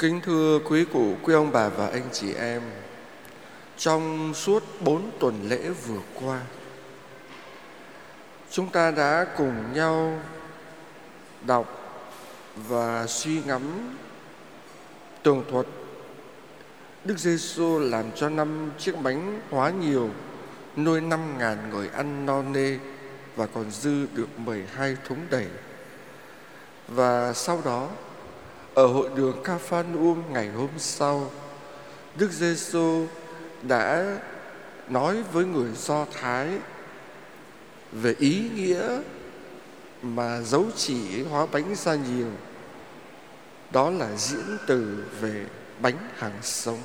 Kính thưa quý cụ, quý ông bà và anh chị em, trong suốt 4 tuần lễ vừa qua, chúng ta đã cùng nhau đọc và suy ngẫm tường thuật Đức Giêsu làm cho 5 chiếc bánh hóa nhiều, nuôi 5.000 người ăn no nê và còn dư được 12 thúng đầy. Và sau đó, ở hội đường Ca-pha-nu-um ngày hôm sau, Đức Giêsu đã nói với người Do Thái về ý nghĩa mà dấu chỉ hóa bánh ra nhiều, đó là diễn từ về bánh hàng sống.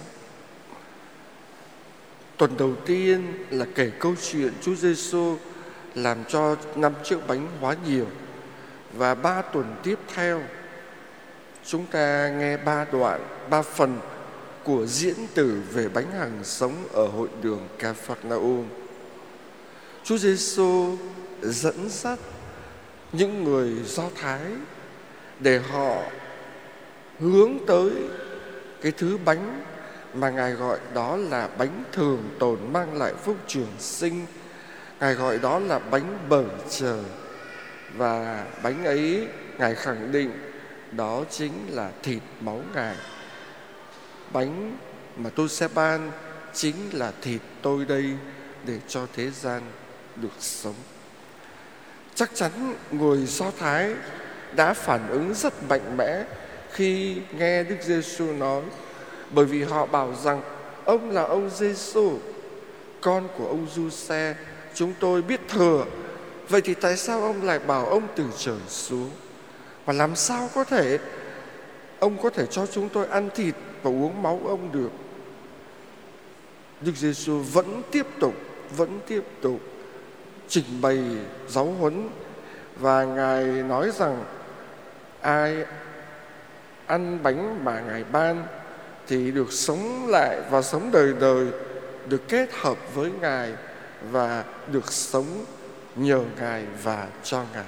Tuần đầu tiên là kể câu chuyện Chúa Giêsu làm cho 5 chiếc bánh hóa nhiều, và 3 tuần tiếp theo chúng ta nghe 3 phần của diễn từ về bánh hàng sống ở hội đường Ca-pha-nu-um. Chúa Giêsu dẫn dắt những người Do Thái để họ hướng tới cái thứ bánh mà Ngài gọi đó là bánh thường tồn mang lại phúc trường sinh. Ngài gọi đó là bánh bởi trời. Và bánh ấy Ngài khẳng định đó chính là thịt máu Ngài. Bánh mà tôi sẽ ban chính là thịt tôi đây để cho thế gian được sống. Chắc chắn người Do Thái đã phản ứng rất mạnh mẽ khi nghe Đức Giêsu nói, bởi vì họ bảo rằng ông là ông Giêsu, con của ông Giuse, chúng tôi biết thừa. Vậy thì tại sao ông lại bảo ông từ trời xuống? Và làm sao có thể ông có thể cho chúng tôi ăn thịt và uống máu ông được? Đức Giêsu vẫn tiếp tục trình bày giáo huấn, và Ngài nói rằng ai ăn bánh mà Ngài ban thì được sống lại và sống đời đời, được kết hợp với Ngài và được sống nhờ Ngài và cho Ngài.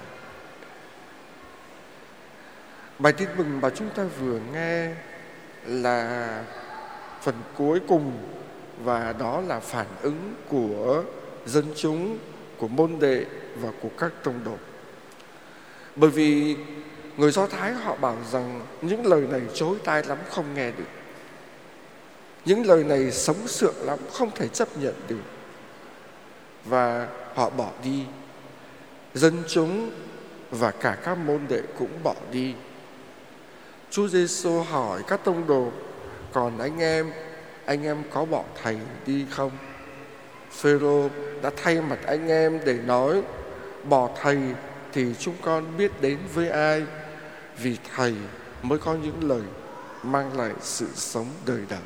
Bài tin mừng mà chúng ta vừa nghe là phần cuối cùng, và đó là phản ứng của dân chúng, của môn đệ và của các tông đồ. Bởi vì người Do Thái họ bảo rằng những lời này chối tai lắm, không nghe được. Những lời này sống sượng lắm, không thể chấp nhận được. Và họ bỏ đi. Dân chúng và cả các môn đệ cũng bỏ đi. Chúa Giêsu hỏi các tông đồ: còn anh em có bỏ thầy đi không? Phêrô đã thay mặt anh em để nói: bỏ thầy thì chúng con biết đến với ai, vì thầy mới có những lời mang lại sự sống đời đời.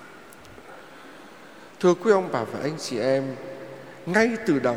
Thưa quý ông bà và anh chị em, ngay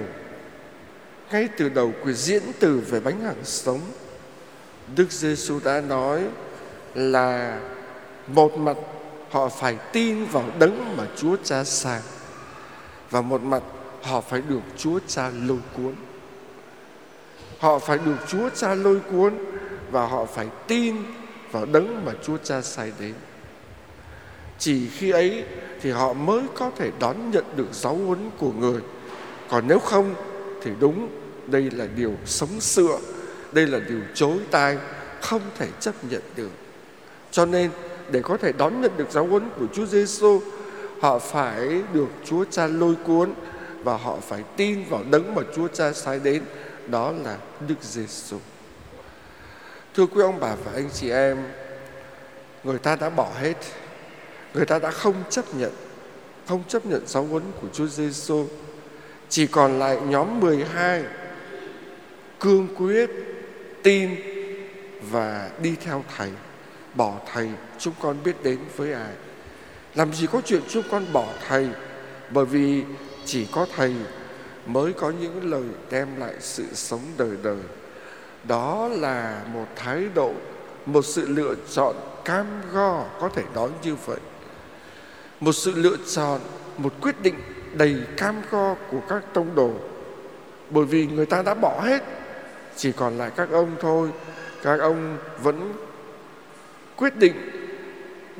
từ đầu của diễn từ về bánh hàng sống, Đức Giêsu đã nói là một mặt họ phải tin vào đấng mà Chúa Cha sai, và một mặt họ phải được Chúa Cha lôi cuốn. Họ phải được Chúa Cha lôi cuốn và họ phải tin vào đấng mà Chúa Cha sai đến. Chỉ khi ấy thì họ mới có thể đón nhận được giáo huấn của người. Còn nếu không thì đúng, đây là điều sống sượng, đây là điều chối tai, không thể chấp nhận được. Cho nên để có thể đón nhận được giáo huấn của Chúa Giêsu, họ phải được Chúa Cha lôi cuốn và họ phải tin vào đấng mà Chúa Cha sai đến, đó là Đức Giêsu. Thưa quý ông bà và anh chị em, người ta đã bỏ hết, người ta đã không chấp nhận giáo huấn của Chúa Giêsu. Chỉ còn lại nhóm 12 cương quyết tin và đi theo thầy. Bỏ thầy chúng con biết đến với ai? Làm gì có chuyện chúng con bỏ thầy, bởi vì chỉ có thầy mới có những lời đem lại sự sống đời đời. Đó là một thái độ, một sự lựa chọn cam go, có thể nói như vậy. Một sự lựa chọn, một quyết định đầy cam go của các tông đồ. Bởi vì người ta đã bỏ hết, chỉ còn lại các ông thôi. Các ông vẫn quyết định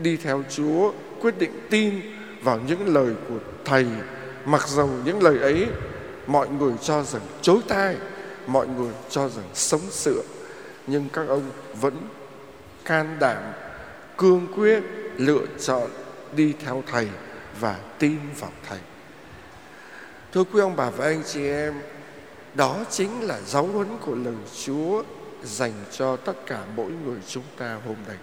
đi theo Chúa, quyết định tin vào những lời của Thầy, mặc dầu những lời ấy mọi người cho rằng chối tai, mọi người cho rằng sống sượng, nhưng các ông vẫn can đảm, cương quyết lựa chọn đi theo Thầy và tin vào Thầy. Thưa quý ông bà và anh chị em, đó chính là giáo huấn của lời Chúa dành cho tất cả mỗi người chúng ta hôm nay.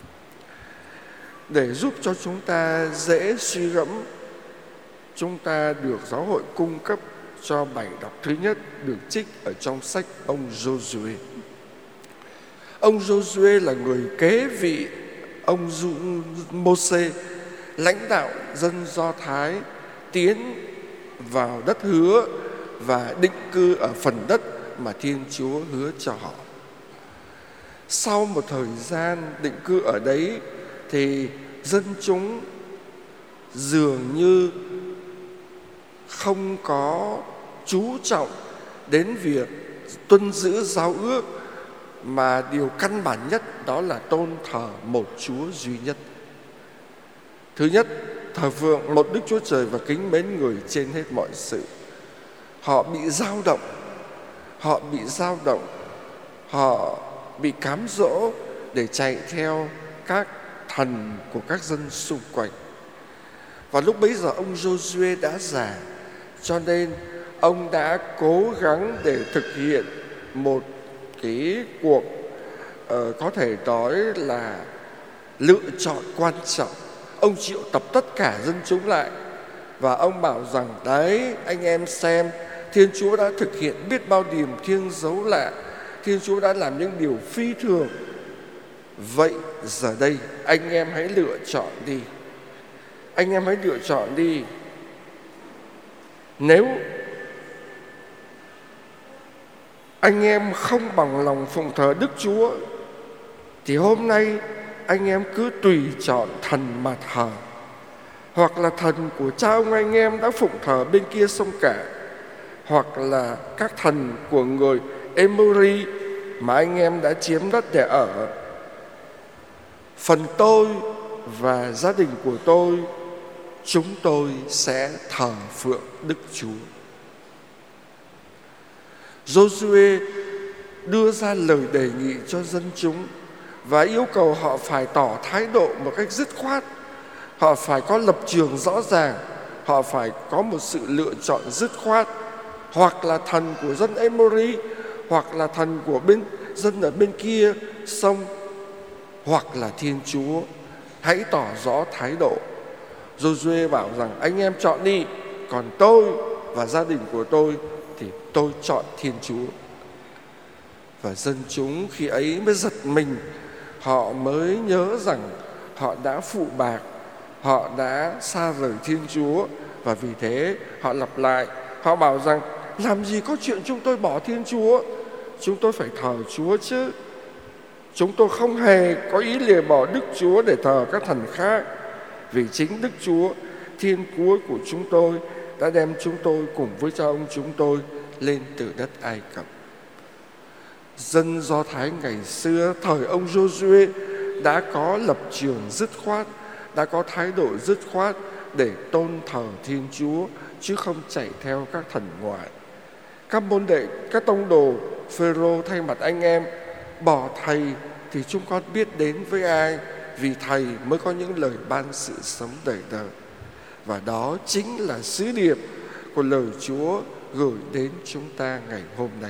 Để giúp cho chúng ta dễ suy gẫm, chúng ta được giáo hội cung cấp cho bài đọc thứ nhất được trích ở trong sách ông Giô-suê. Ông Giô-suê là người kế vị ông Mô-sê, lãnh đạo dân Do Thái tiến vào đất hứa và định cư ở phần đất mà Thiên Chúa hứa cho họ. Sau một thời gian định cư ở đấy thì dân chúng dường như không có chú trọng đến việc tuân giữ giao ước, mà điều căn bản nhất đó là tôn thờ một Chúa duy nhất. Thứ nhất, thờ phượng một Đức Chúa Trời và kính mến người trên hết mọi sự. Họ bị dao động, họ bị cám dỗ để chạy theo các thần của các dân xung quanh. Và lúc bấy giờ ông Giô-suê đã già, cho nên ông đã cố gắng để thực hiện một cái cuộc có thể nói là lựa chọn quan trọng. Ông triệu tập tất cả dân chúng lại và ông bảo rằng đấy, anh em xem, Thiên Chúa đã thực hiện biết bao điểm thiêng dấu lạ, Thiên Chúa đã làm những điều phi thường. Vậy giờ đây anh em hãy lựa chọn đi. Anh em hãy lựa chọn đi. Nếu anh em không bằng lòng phụng thờ Đức Chúa thì hôm nay anh em cứ tùy chọn thần mà thờ, hoặc là thần của cha ông anh em đã phụng thờ bên kia sông Cả, hoặc là các thần của người Emori mà anh em đã chiếm đất để ở. Phần tôi và gia đình của tôi, chúng tôi sẽ thờ phượng Đức Chúa. Giô-suê đưa ra lời đề nghị cho dân chúng và yêu cầu họ phải tỏ thái độ một cách dứt khoát. Họ phải có lập trường rõ ràng, họ phải có một sự lựa chọn dứt khoát. Hoặc là thần của dân Emori, hoặc là thần của dân ở bên kia sông, hoặc là Thiên Chúa. Hãy tỏ rõ thái độ. Giô-suê bảo rằng anh em chọn đi, còn tôi và gia đình của tôi thì tôi chọn Thiên Chúa. Và dân chúng khi ấy mới giật mình. Họ mới nhớ rằng họ đã phụ bạc, họ đã xa rời Thiên Chúa. Và vì thế họ lặp lại, họ bảo rằng làm gì có chuyện chúng tôi bỏ Thiên Chúa, chúng tôi phải thờ Chúa chứ. Chúng tôi không hề có ý lìa bỏ Đức Chúa để thờ các thần khác, vì chính Đức Chúa, Thiên Chúa của chúng tôi đã đem chúng tôi cùng với cha ông chúng tôi lên từ đất Ai Cập. Dân Do Thái ngày xưa thời ông Giô-suê đã có lập trường dứt khoát, đã có thái độ dứt khoát để tôn thờ Thiên Chúa, chứ không chạy theo các thần ngoại. Các môn đệ, các tông đồ Phêrô thay mặt anh em bỏ thầy thì chúng con biết đến với ai, vì thầy mới có những lời ban sự sống đời đời. Và đó chính là sứ điệp của lời Chúa gửi đến chúng ta ngày hôm nay.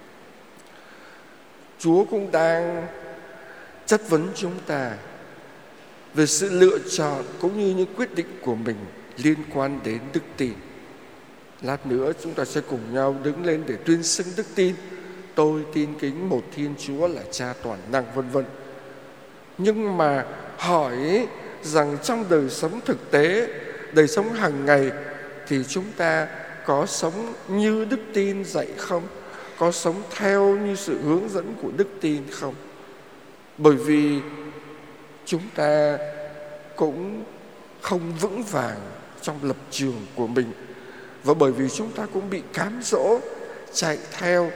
Chúa cũng đang chất vấn chúng ta về sự lựa chọn cũng như những quyết định của mình liên quan đến đức tin. Lát nữa chúng ta sẽ cùng nhau đứng lên để tuyên xưng đức tin. Tôi tin kính một Thiên Chúa là Cha toàn năng, vân vân. Nhưng mà hỏi rằng trong đời sống thực tế, đời sống hàng ngày thì chúng ta có sống như đức tin dạy không? Có sống theo như sự hướng dẫn của đức tin không? Bởi vì chúng ta cũng không vững vàng trong lập trường của mình, và bởi vì chúng ta cũng bị cám dỗ chạy theo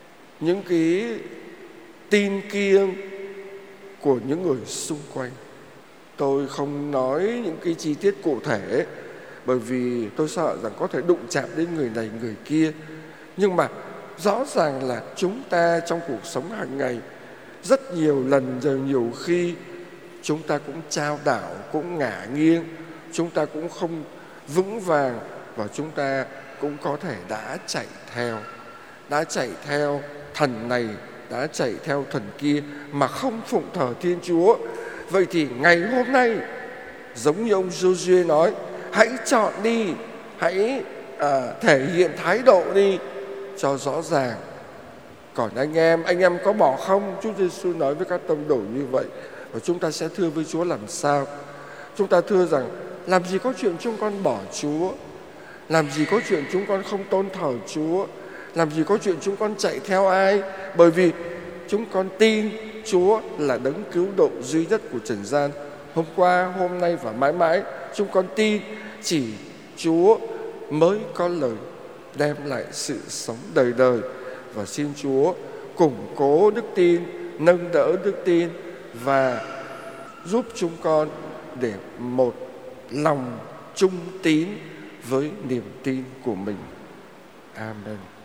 những cái tin kiêng của những người xung quanh. Tôi không nói những cái chi tiết cụ thể, bởi vì tôi sợ rằng có thể đụng chạm đến người này người kia. Nhưng mà rõ ràng là chúng ta trong cuộc sống hàng ngày rất nhiều lần, rồi nhiều khi chúng ta cũng chao đảo, cũng ngả nghiêng, chúng ta cũng không vững vàng, và chúng ta cũng có thể đã chạy theo thần này, đã chạy theo thần kia mà không phụng thờ Thiên Chúa. Vậy thì ngày hôm nay, giống như ông Josué nói, hãy chọn đi, hãy thể hiện thái độ đi cho rõ ràng. Còn anh em có bỏ không? Chúa Giêsu nói với các tông đồ như vậy. Và chúng ta sẽ thưa với Chúa làm sao? Chúng ta thưa rằng, làm gì có chuyện chúng con bỏ Chúa, làm gì có chuyện chúng con không tôn thờ Chúa, làm gì có chuyện chúng con chạy theo ai, bởi vì chúng con tin Chúa là đấng cứu độ duy nhất của trần gian. Hôm qua, hôm nay và mãi mãi, chúng con tin chỉ Chúa mới có lời đem lại sự sống đời đời. Và xin Chúa củng cố đức tin, nâng đỡ đức tin và giúp chúng con để một lòng trung tín với niềm tin của mình. Amen.